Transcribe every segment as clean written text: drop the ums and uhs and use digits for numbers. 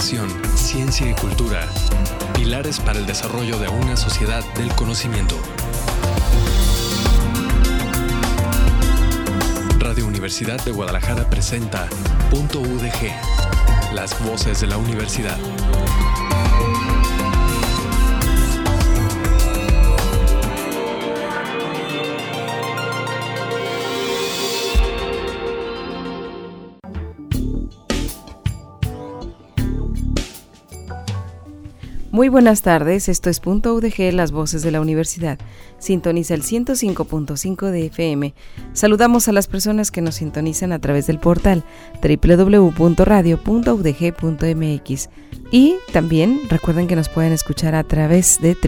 Educación, ciencia y cultura. Pilares para el desarrollo de una sociedad del conocimiento. Radio Universidad de Guadalajara presenta Punto UDG, las voces de la universidad. Muy buenas tardes, esto es Punto UDG, las voces de la universidad. Sintoniza el 105.5 de FM. Saludamos a las personas que nos sintonizan a través del portal www.radio.udg.mx y también recuerden que nos pueden escuchar a través de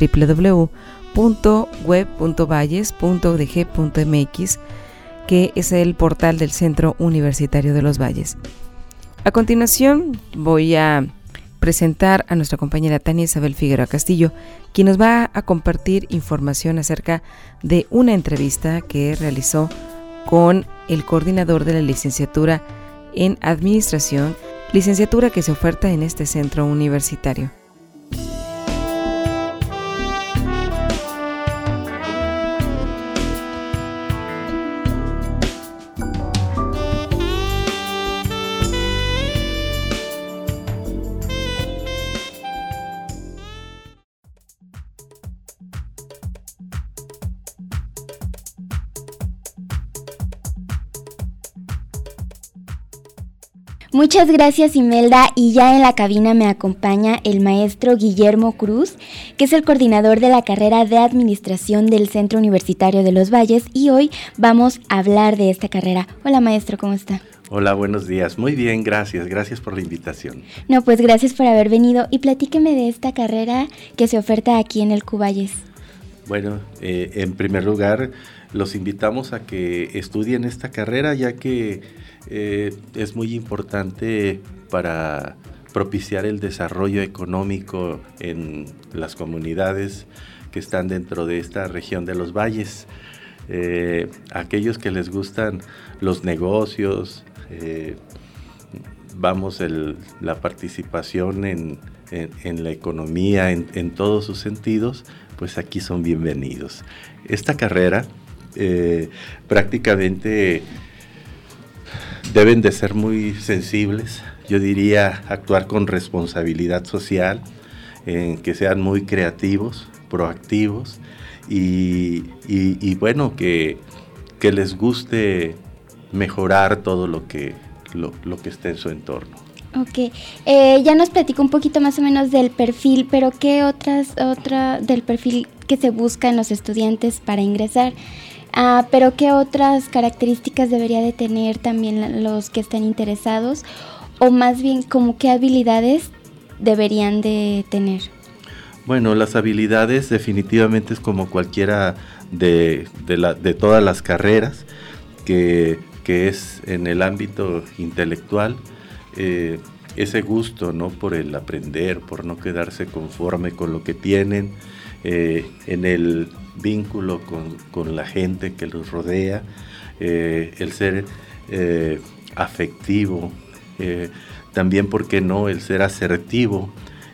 www.web.valles.udg.mx, que es el portal del Centro Universitario de los Valles. A continuación voy a presentar a nuestra compañera Tania Isabel Figueroa Castillo, quien nos va a compartir información acerca de una entrevista que realizó con el coordinador de la licenciatura en Administración, licenciatura que se oferta en este centro universitario. Muchas gracias, Imelda, y ya en la cabina me acompaña el maestro Guillermo Cruz, que es el coordinador de la carrera de Administración del Centro Universitario de los Valles, y hoy vamos a hablar de esta carrera. Hola, maestro, ¿cómo está? Hola, buenos días. Muy bien, gracias por la invitación. No, pues gracias por haber venido, y platíqueme de esta carrera que se oferta aquí en el CUValles. Bueno, en primer lugar, los invitamos a que estudien esta carrera, ya que es muy importante para propiciar el desarrollo económico en las comunidades que están dentro de esta región de los valles. Aquellos que les gustan los negocios, la participación en la economía, en todos sus sentidos, pues aquí son bienvenidos. Esta carrera prácticamente deben de ser muy sensibles, yo diría actuar con responsabilidad social, que sean muy creativos, proactivos y bueno, que les guste mejorar todo lo que esté en su entorno. Ok, ya nos platicó un poquito más o menos del perfil, pero ¿qué del perfil que se busca en los estudiantes para ingresar? Pero ¿qué otras características debería de tener también los que están interesados? O más bien, ¿como qué habilidades deberían de tener? Bueno, las habilidades definitivamente es como cualquiera de todas las carreras, que es en el ámbito intelectual, ese gusto, ¿no?, por el aprender, por no quedarse conforme con lo que tienen, en el vínculo con la gente que los rodea, el ser afectivo, también, ¿por qué no?, el ser asertivo,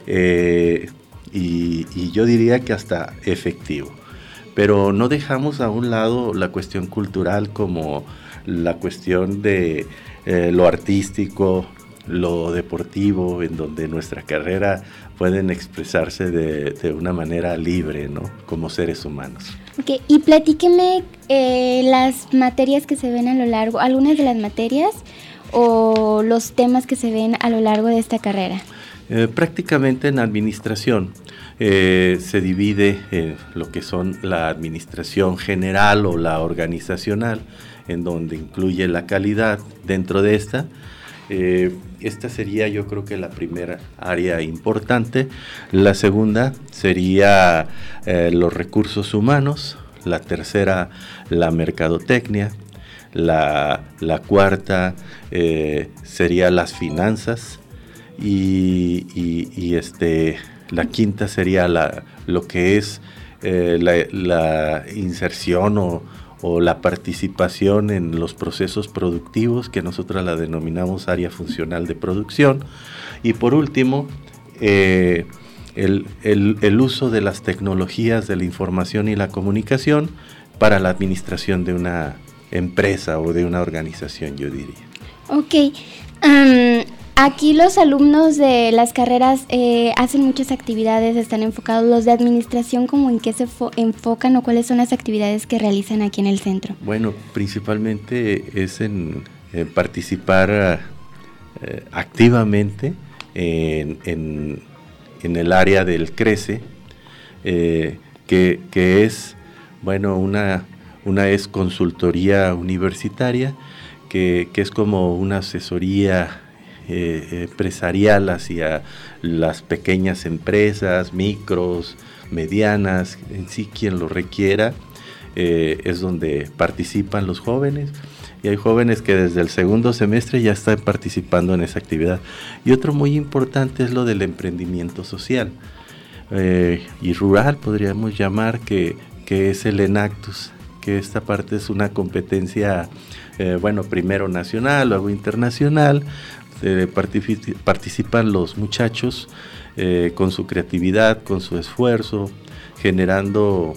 y yo diría que hasta efectivo. Pero no dejamos a un lado la cuestión cultural, como la cuestión de lo artístico, lo deportivo, en donde nuestra carrera pueden expresarse de una manera libre, ¿no?, como seres humanos. Okay, y platíqueme las materias que se ven a lo largo, algunas de las materias o los temas que se ven a lo largo de esta carrera. Prácticamente en administración se divide lo que son la administración general o la organizacional, en donde incluye la calidad dentro de esta. Esta sería, yo creo, que la primera área importante. La segunda sería los recursos humanos. La tercera, la mercadotecnia. La cuarta sería las finanzas. Y la quinta sería lo que es la inserción o la participación en los procesos productivos, que nosotros la denominamos área funcional de producción. Y por último, el uso de las tecnologías de la información y la comunicación para la administración de una empresa o de una organización, yo diría. Ok. Aquí los alumnos de las carreras hacen muchas actividades, están enfocados. Los de administración, ¿cómo en qué se enfocan o cuáles son las actividades que realizan aquí en el centro? Bueno, principalmente es en participar activamente en el área del CRECE, que es, bueno, una es consultoría universitaria, que es como una asesoría empresarial hacia las pequeñas empresas, micros, medianas, en sí quien lo requiera, es donde participan los jóvenes, y hay jóvenes que desde el segundo semestre ya están participando en esa actividad. Y otro muy importante es lo del emprendimiento social y rural, podríamos llamar, que es el Enactus, que esta parte es una competencia, primero nacional, luego internacional. Participan los muchachos con su creatividad, con su esfuerzo, generando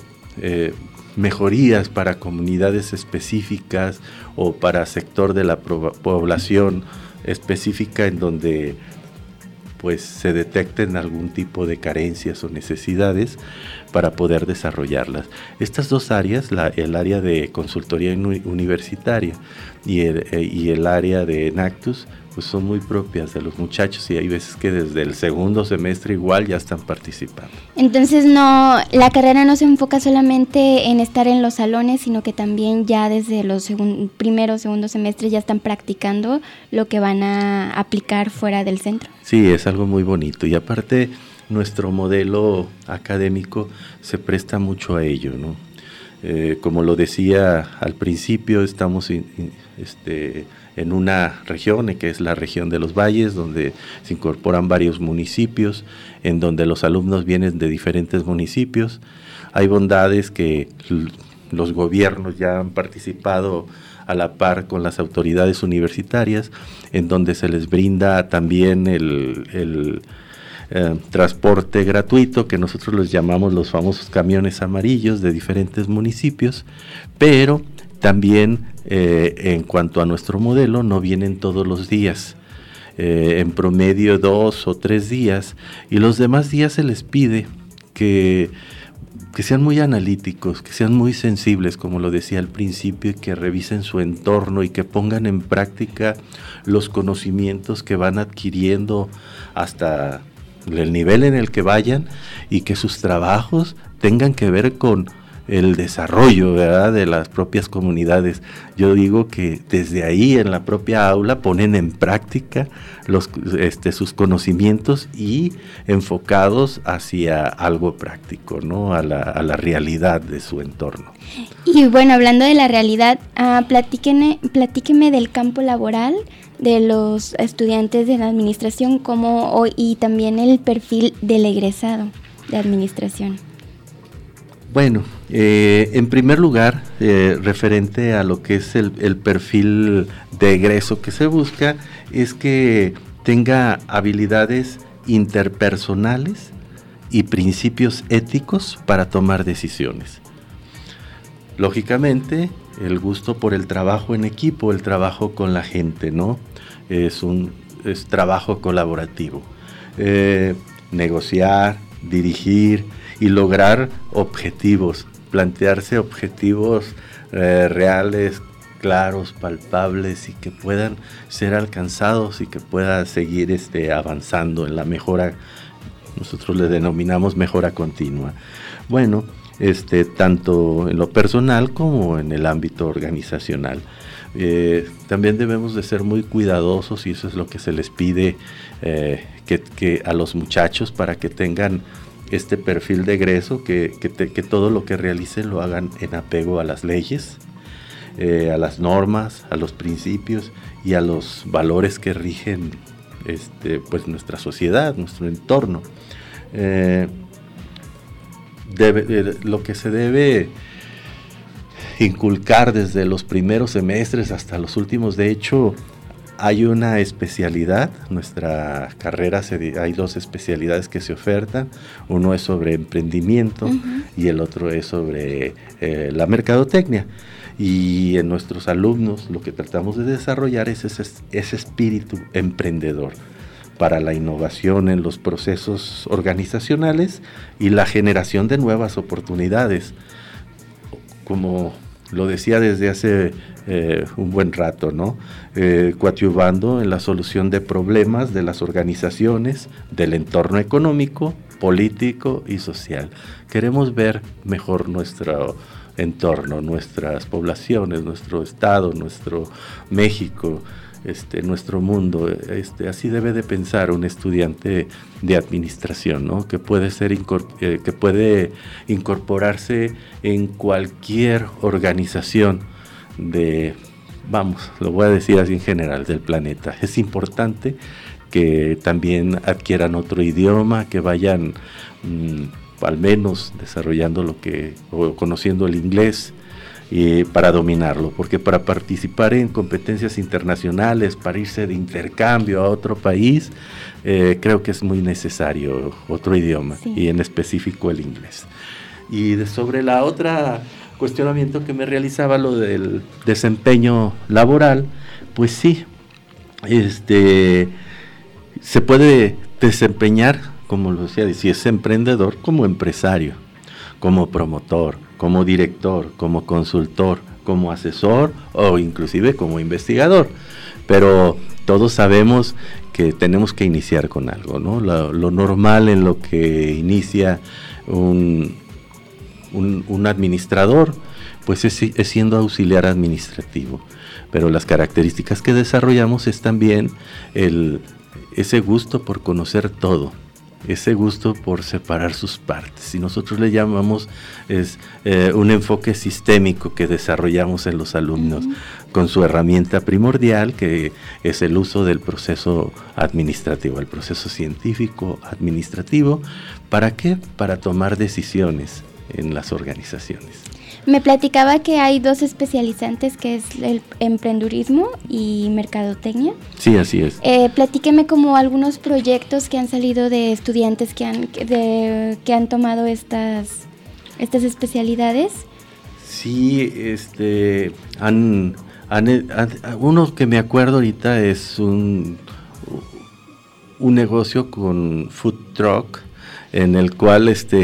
mejorías para comunidades específicas o para sector de la población específica en donde pues se detecten algún tipo de carencias o necesidades para poder desarrollarlas. Estas dos áreas, el área de consultoría universitaria y el área de Enactus, pues son muy propias de los muchachos, y hay veces que desde el segundo semestre igual ya están participando. Entonces la carrera no se enfoca solamente en estar en los salones, sino que también ya desde los primero o segundo semestre ya están practicando lo que van a aplicar fuera del centro. Sí, es algo muy bonito, y aparte nuestro modelo académico se presta mucho a ello, ¿no? Como lo decía al principio, estamos en una región que es la región de los valles, donde se incorporan varios municipios, en donde los alumnos vienen de diferentes municipios. Hay bondades que los gobiernos ya han participado a la par con las autoridades universitarias, en donde se les brinda también el transporte gratuito, que nosotros los llamamos los famosos camiones amarillos de diferentes municipios, pero también en cuanto a nuestro modelo no vienen todos los días, en promedio 2 o 3 días, y los demás días se les pide que sean muy analíticos, que sean muy sensibles, como lo decía al principio, y que revisen su entorno y que pongan en práctica los conocimientos que van adquiriendo hasta el nivel en el que vayan, y que sus trabajos tengan que ver con el desarrollo, ¿verdad?, de las propias comunidades. Yo digo que desde ahí en la propia aula ponen en práctica sus conocimientos y enfocados hacia algo práctico, ¿no?, a la realidad de su entorno. Y bueno, hablando de la realidad, platíqueme del campo laboral de los estudiantes de la administración y también el perfil del egresado de administración. Bueno, en primer lugar, referente a lo que es el perfil de egreso que se busca, es que tenga habilidades interpersonales y principios éticos para tomar decisiones. Lógicamente, el gusto por el trabajo en equipo, el trabajo con la gente, ¿no? Es trabajo colaborativo. Negociar, dirigir y lograr objetivos, plantearse objetivos reales, claros, palpables, y que puedan ser alcanzados y que pueda seguir avanzando en la mejora. Nosotros le denominamos mejora continua. Bueno, tanto en lo personal como en el ámbito organizacional. También debemos de ser muy cuidadosos, y eso es lo que se les pide que a los muchachos, para que tengan este perfil de egreso, que todo lo que realicen lo hagan en apego a las leyes, a las normas, a los principios y a los valores que rigen pues nuestra sociedad, nuestro entorno. Lo que se debe inculcar desde los primeros semestres hasta los últimos. De hecho, hay una especialidad, nuestra carrera hay 2 especialidades que se ofertan, uno es sobre emprendimiento y el otro es sobre la mercadotecnia. Y en nuestros alumnos lo que tratamos de desarrollar es ese espíritu emprendedor para la innovación en los procesos organizacionales y la generación de nuevas oportunidades. Como lo decía desde hace un buen rato, ¿no? Coadyuvando en la solución de problemas de las organizaciones, del entorno económico, político y social. Queremos ver mejor nuestro entorno, nuestras poblaciones, nuestro estado, nuestro México, nuestro mundo. Así debe de pensar un estudiante de administración, ¿no? Que puede incorporarse en cualquier organización lo voy a decir así en general, del planeta. Es importante que también adquieran otro idioma, que vayan al menos desarrollando o conociendo el inglés para dominarlo, porque para participar en competencias internacionales, para irse de intercambio a otro país, creo que es muy necesario otro idioma, y en específico el inglés. Y sobre la otra cuestionamiento que me realizaba, lo del desempeño laboral, pues sí, se puede desempeñar, como lo decía, si es emprendedor, como empresario, como promotor, como director, como consultor, como asesor o inclusive como investigador. Pero todos sabemos que tenemos que iniciar con algo, ¿no? Lo normal en lo que inicia un administrador, pues es siendo auxiliar administrativo. Pero las características que desarrollamos es también ese gusto por conocer todo, ese gusto por separar sus partes, y nosotros le llamamos un enfoque sistémico que desarrollamos en los alumnos con su herramienta primordial, que es el uso del proceso administrativo, el proceso científico administrativo. ¿Para qué? Para tomar decisiones en las organizaciones. Me platicaba que hay 2 especializantes, que es el emprendurismo y mercadotecnia. Sí, así es. Platíqueme como algunos proyectos que han salido de estudiantes que han tomado estas especialidades. Sí, uno que me acuerdo ahorita es un negocio con food truck, en el cual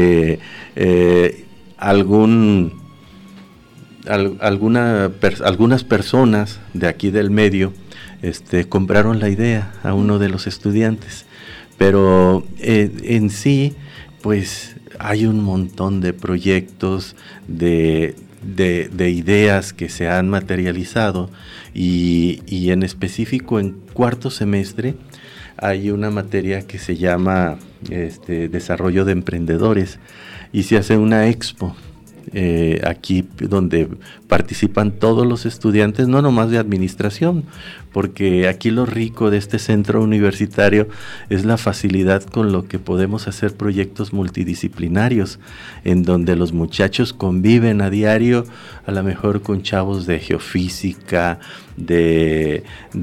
algunas personas de aquí del medio compraron la idea a uno de los estudiantes, pero en sí pues hay un montón de proyectos, de ideas que se han materializado, y en específico en 4º semestre hay una materia que se llama desarrollo de emprendedores, y se hace una expo aquí donde participan todos los estudiantes, no nomás de administración, porque aquí lo rico de este centro universitario es la facilidad con lo que podemos hacer proyectos multidisciplinarios, en donde los muchachos conviven a diario, a lo mejor con chavos de geofísica, de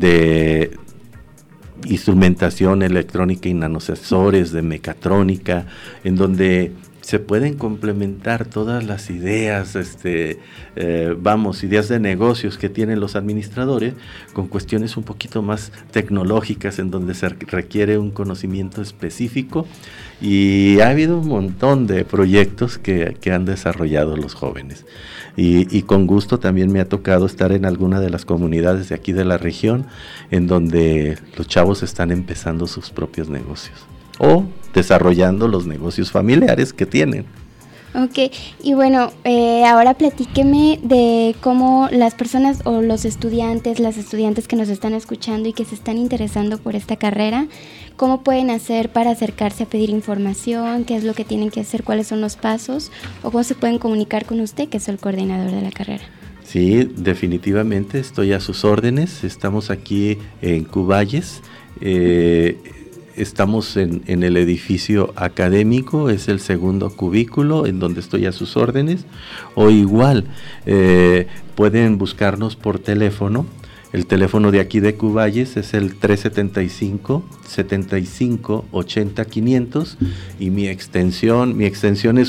instrumentación electrónica y nanosensores, de mecatrónica, en donde se pueden complementar todas las ideas, ideas de negocios que tienen los administradores, con cuestiones un poquito más tecnológicas, en donde se requiere un conocimiento específico, y ha habido un montón de proyectos que han desarrollado los jóvenes, y con gusto también me ha tocado estar en alguna de las comunidades de aquí de la región, en donde los chavos están empezando sus propios negocios o desarrollando los negocios familiares que tienen. Ok, y bueno, ahora platíqueme de cómo las personas o los estudiantes, las estudiantes que nos están escuchando y que se están interesando por esta carrera, ¿cómo pueden hacer para acercarse a pedir información? ¿Qué es lo que tienen que hacer? ¿Cuáles son los pasos? ¿O cómo se pueden comunicar con usted, que es el coordinador de la carrera? Sí, definitivamente estoy a sus órdenes. Estamos aquí en Cuballes. estamos en el edificio académico, es el segundo cubículo en donde estoy a sus órdenes, o igual pueden buscarnos por teléfono. El teléfono de aquí de Cuballes es el 375-75-80-500 y mi extensión es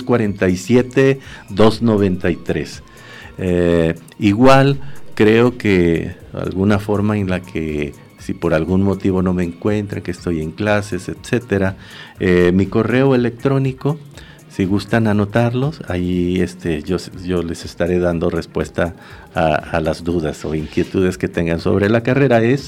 47293. Igual creo que alguna forma en la que si por algún motivo no me encuentran, que estoy en clases, etcétera, mi correo electrónico, si gustan anotarlos, ahí yo les estaré dando respuesta a las dudas o inquietudes que tengan sobre la carrera. Es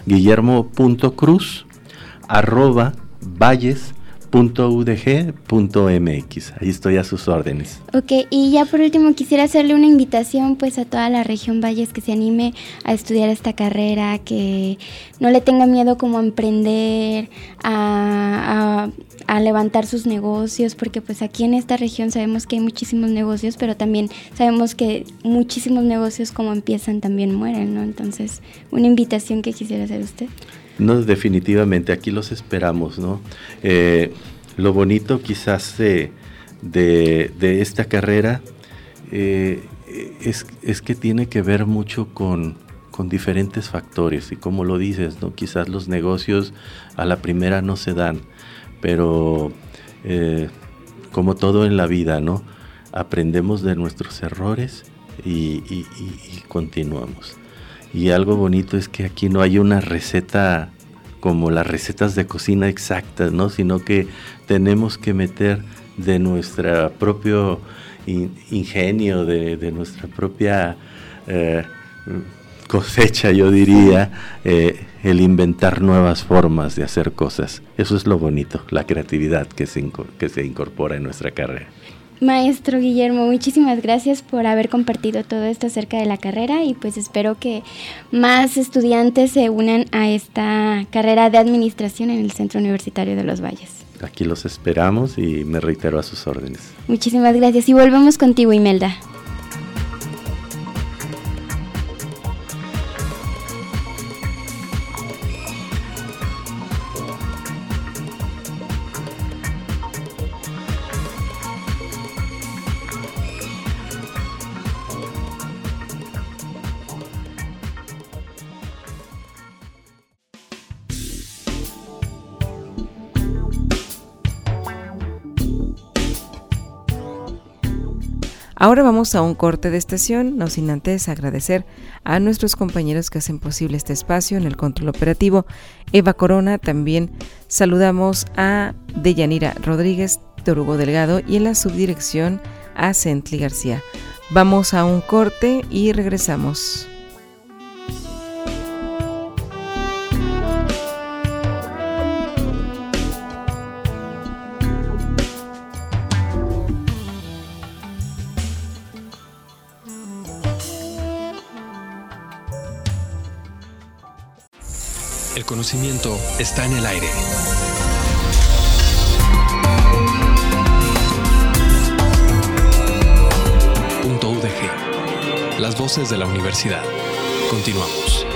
guillermo.cruz@valles.udg.mx. Ahí estoy a sus órdenes. Ok, y ya por último quisiera hacerle una invitación pues a toda la región Valles que se anime a estudiar esta carrera, que no le tenga miedo como a emprender, a levantar sus negocios, porque pues aquí en esta región sabemos que hay muchísimos negocios, pero también sabemos que muchísimos negocios como empiezan también mueren, ¿no? Entonces, una invitación que quisiera hacer usted. No, definitivamente, aquí los esperamos, ¿no? Lo bonito quizás de esta carrera es que tiene que ver mucho con diferentes factores, y como lo dices, ¿no? Quizás los negocios a la primera no se dan, pero como todo en la vida, ¿no? Aprendemos de nuestros errores y continuamos. Y algo bonito es que aquí no hay una receta como las recetas de cocina exactas, ¿no? Sino que tenemos que meter de nuestro propio ingenio, de nuestra propia cosecha, yo diría, el inventar nuevas formas de hacer cosas. Eso es lo bonito, la creatividad que se incorpora en nuestra carrera. Maestro Guillermo, muchísimas gracias por haber compartido todo esto acerca de la carrera, y pues espero que más estudiantes se unan a esta carrera de administración en el Centro Universitario de los Valles. Aquí los esperamos y me reitero a sus órdenes. Muchísimas gracias y volvemos contigo, Imelda. Ahora vamos a un corte de estación, no sin antes agradecer a nuestros compañeros que hacen posible este espacio en el control operativo, Eva Corona. También saludamos a Deyanira Rodríguez, Torugo Delgado, y en la subdirección a Centli García. Vamos a un corte y regresamos. El conocimiento está en el aire. .udg. Las voces de la universidad. Continuamos.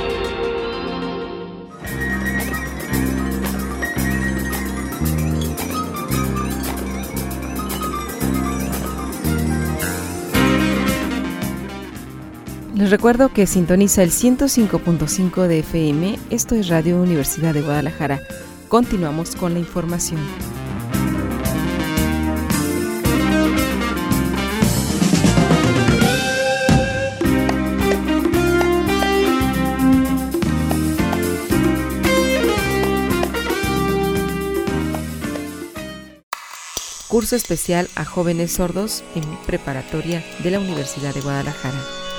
Les recuerdo que sintoniza el 105.5 de FM. Esto es Radio Universidad de Guadalajara. Continuamos con la información. Curso especial a jóvenes sordos en preparatoria de la Universidad de Guadalajara.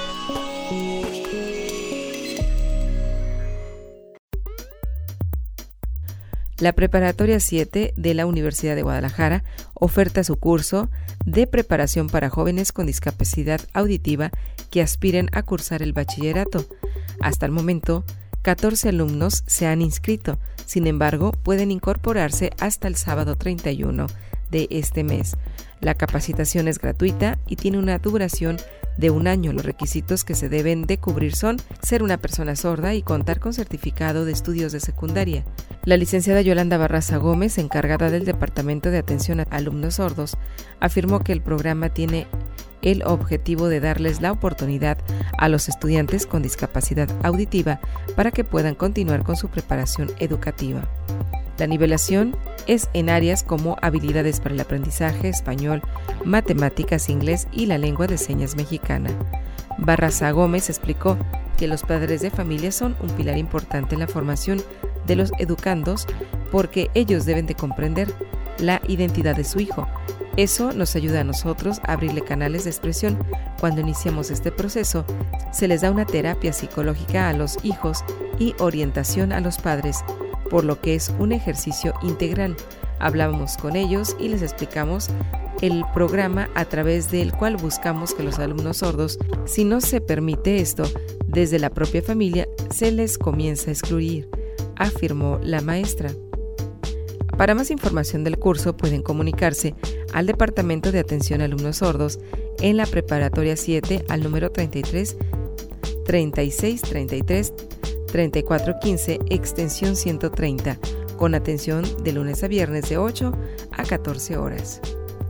La Preparatoria 7 de la Universidad de Guadalajara oferta su curso de preparación para jóvenes con discapacidad auditiva que aspiren a cursar el bachillerato. Hasta el momento, 14 alumnos se han inscrito, sin embargo, pueden incorporarse hasta el sábado 31 de este mes. La capacitación es gratuita y tiene una duración de 1 año. Los requisitos que se deben de cubrir son ser una persona sorda y contar con certificado de estudios de secundaria. La licenciada Yolanda Barraza Gómez, encargada del Departamento de Atención a Alumnos Sordos, afirmó que el programa tiene el objetivo de darles la oportunidad a los estudiantes con discapacidad auditiva para que puedan continuar con su preparación educativa. La nivelación es en áreas como habilidades para el aprendizaje, español, matemáticas, inglés y la lengua de señas mexicana. Barraza Gómez explicó que los padres de familia son un pilar importante en la formación de los educandos porque ellos deben de comprender la identidad de su hijo. Eso nos ayuda a nosotros a abrirle canales de expresión. Cuando iniciamos este proceso, se les da una terapia psicológica a los hijos y orientación a los padres, por lo que es un ejercicio integral. Hablamos con ellos y les explicamos el programa a través del cual buscamos que los alumnos sordos, si no se permite esto, desde la propia familia se les comienza a excluir, afirmó la maestra. Para más información del curso pueden comunicarse al Departamento de Atención a Alumnos Sordos en la Preparatoria 7 al número 33 36 33 34 15 extensión 130, con atención de lunes a viernes de 8 a 14 horas.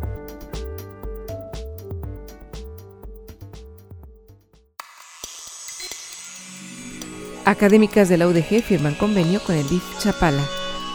Académicas de la UDG firman convenio con el DIF Chapala.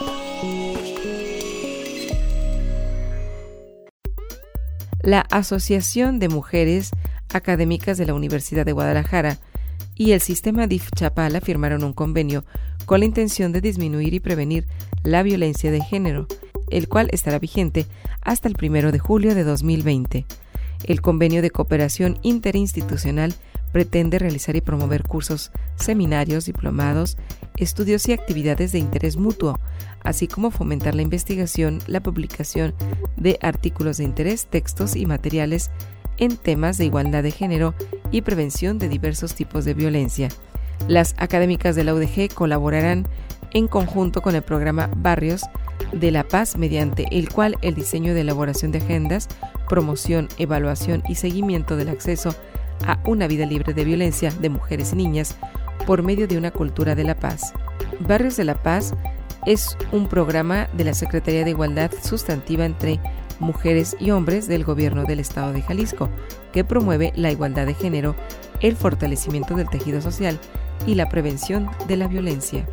La Asociación de Mujeres Académicas de la Universidad de Guadalajara y el sistema DIF Chapala firmaron un convenio con la intención de disminuir y prevenir la violencia de género, el cual estará vigente hasta el 1 de julio de 2020. El convenio de cooperación interinstitucional pretende realizar y promover cursos, seminarios, diplomados, estudios y actividades de interés mutuo, así como fomentar la investigación, la publicación de artículos de interés, textos y materiales en temas de igualdad de género y prevención de diversos tipos de violencia. Las académicas de la UDG colaborarán en conjunto con el programa Barrios de la Paz, mediante el cual el diseño de elaboración de agendas, promoción, evaluación y seguimiento del acceso a una vida libre de violencia de mujeres y niñas por medio de una cultura de la paz. Barrios de la Paz es un programa de la Secretaría de Igualdad Sustantiva entre Mujeres y Hombres del Gobierno del Estado de Jalisco, que promueve la igualdad de género, el fortalecimiento del tejido social y la prevención de la violencia.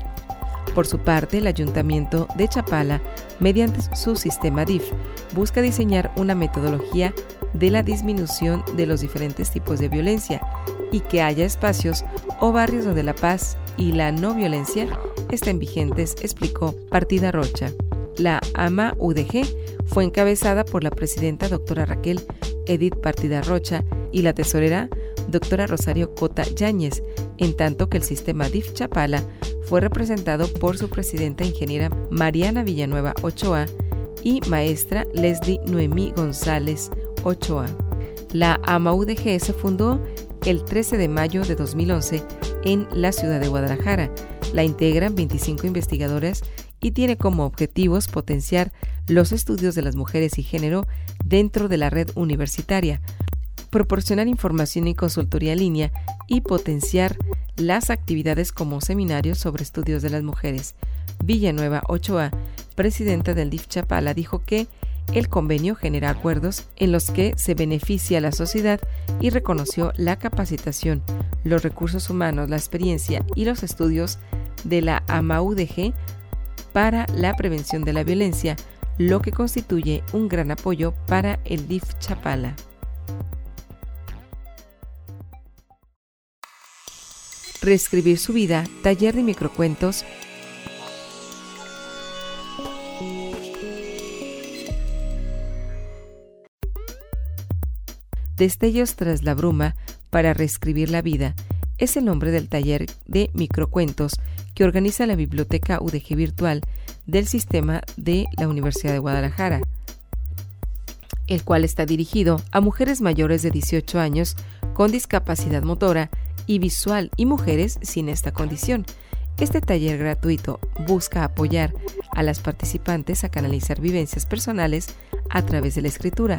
Por su parte, el Ayuntamiento de Chapala, mediante su sistema DIF, busca diseñar una metodología de la disminución de los diferentes tipos de violencia y que haya espacios o barrios donde la paz y la no violencia estén vigentes, explicó Partida Rocha. La AMA UDG fue encabezada por la presidenta doctora Raquel Edith Partida Rocha y la tesorera doctora Rosario Cota Yáñez, en tanto que el sistema DIF Chapala fue representado por su presidenta ingeniera Mariana Villanueva Ochoa y maestra Leslie Noemí González Ochoa. La AMA UDG se fundó el 13 de mayo de 2011 en la ciudad de Guadalajara. La integran 25 investigadoras y tiene como objetivos potenciar los estudios de las mujeres y género dentro de la red universitaria, proporcionar información y consultoría en línea y potenciar las actividades como seminarios sobre estudios de las mujeres. Villanueva Ochoa, presidenta del DIF Chapala, dijo que el convenio genera acuerdos en los que se beneficia a la sociedad y reconoció la capacitación, los recursos humanos, la experiencia y los estudios de la AMA-UDG para la prevención de la violencia, lo que constituye un gran apoyo para el DIF Chapala. Reescribir su vida, taller de microcuentos. Destellos tras la bruma para reescribir la vida es el nombre del taller de microcuentos que organiza la Biblioteca UDG Virtual del Sistema de la Universidad de Guadalajara, el cual está dirigido a mujeres mayores de 18 años con discapacidad motora y visual y mujeres sin esta condición. Este taller gratuito busca apoyar a las participantes a canalizar vivencias personales a través de la escritura.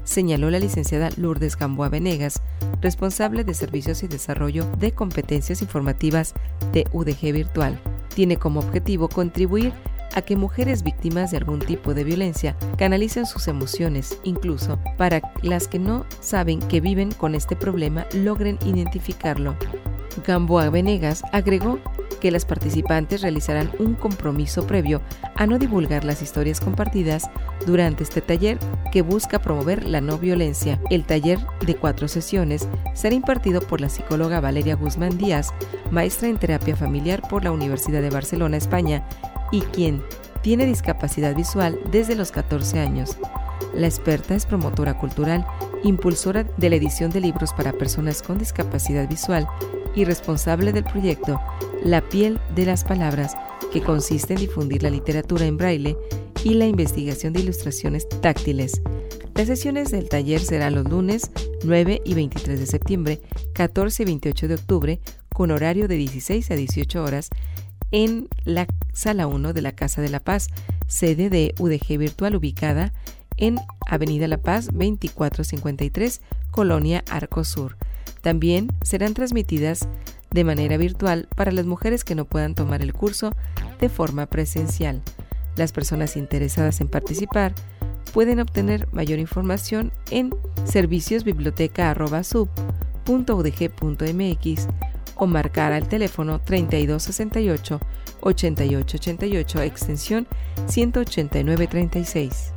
señaló la licenciada Lourdes Gamboa Venegas, responsable de Servicios y Desarrollo de Competencias Informativas de UDG Virtual. Tiene como objetivo contribuir a que mujeres víctimas de algún tipo de violencia canalicen sus emociones, incluso para las que no saben que viven con este problema logren identificarlo. Gamboa Venegas agregó que las participantes realizarán un compromiso previo a no divulgar las historias compartidas durante este taller que busca promover la no violencia. El taller de 4 sesiones será impartido por la psicóloga Valeria Guzmán Díaz, maestra en terapia familiar por la Universidad de Barcelona, España, y quien tiene discapacidad visual desde los 14 años. La experta es promotora cultural, impulsora de la edición de libros para personas con discapacidad visual y responsable del proyecto La piel de las palabras, que consiste en difundir la literatura en braille y la investigación de ilustraciones táctiles. Las sesiones del taller serán los lunes 9 y 23 de septiembre, 14 y 28 de octubre, con horario de 16 a 18 horas, en la Sala 1 de la Casa de la Paz, sede de UDG Virtual, ubicada en Avenida La Paz 2453, Colonia Arco Sur. También serán transmitidas de manera virtual para las mujeres que no puedan tomar el curso de forma presencial. Las personas interesadas en participar pueden obtener mayor información en serviciosbiblioteca@sub.udg.mx o marcar al teléfono 3268-8888 extensión 18936.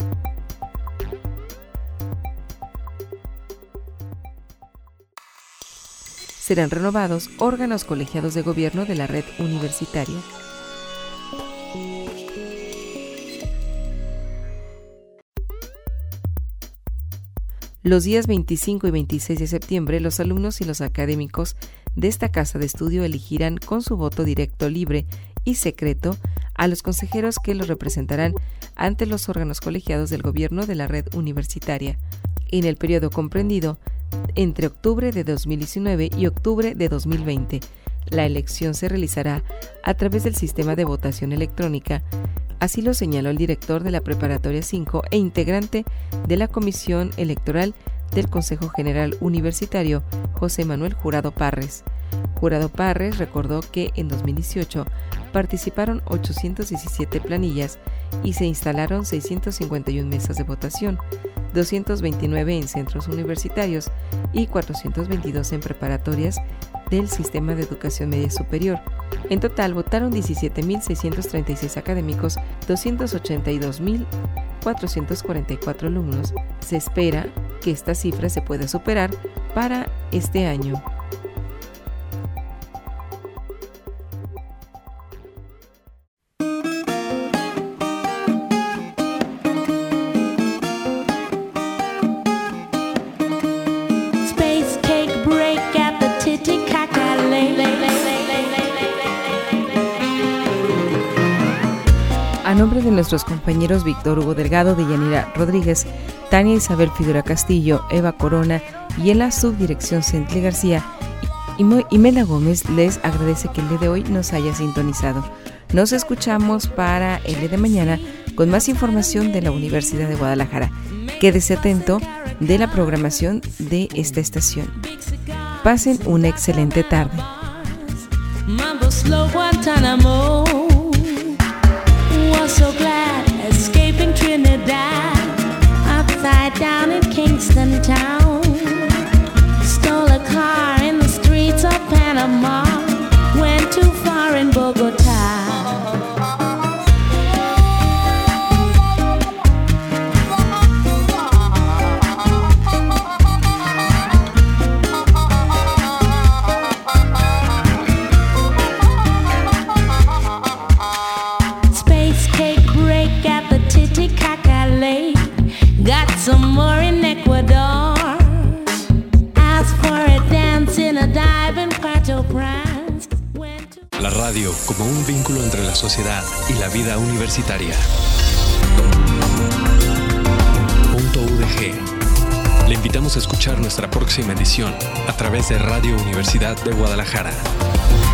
Serán renovados órganos colegiados de gobierno de la red universitaria. Los días 25 y 26 de septiembre, los alumnos y los académicos de esta casa de estudio elegirán con su voto directo, libre y secreto a los consejeros que los representarán ante los órganos colegiados del gobierno de la red universitaria. En el periodo comprendido entre octubre de 2019 y octubre de 2020, la elección se realizará a través del sistema de votación electrónica. Así lo señaló el director de la Preparatoria 5 e integrante de la Comisión Electoral del Consejo General Universitario, José Manuel Jurado Parres. Jurado Parres recordó que en 2018 participaron 817 planillas y se instalaron 651 mesas de votación, 229 en centros universitarios y 422 en preparatorias del Sistema de Educación Media Superior. En total votaron 17.636 académicos, 282.444 alumnos. Se espera que esta cifra se pueda superar para este año. A nombre de nuestros compañeros Víctor Hugo Delgado, Deyanira Rodríguez, Tania Isabel Figueroa Castillo, Eva Corona y en la subdirección Centle García, Imelda Gómez les agradece que el día de hoy nos haya sintonizado. Nos escuchamos para el día de mañana con más información de la Universidad de Guadalajara. Quédese atento de la programación de esta estación. Pasen una excelente tarde. Was so glad escaping Trinidad, upside down in Kingston town. Stole a car in the streets of Panama, went too far in Bogota. Some more in Ecuador. Asked for a dance in a dive in Port-au-Prince. La radio como un vínculo entre la sociedad y la vida universitaria. .udg. Le invitamos a escuchar nuestra próxima edición a través de Radio Universidad de Guadalajara.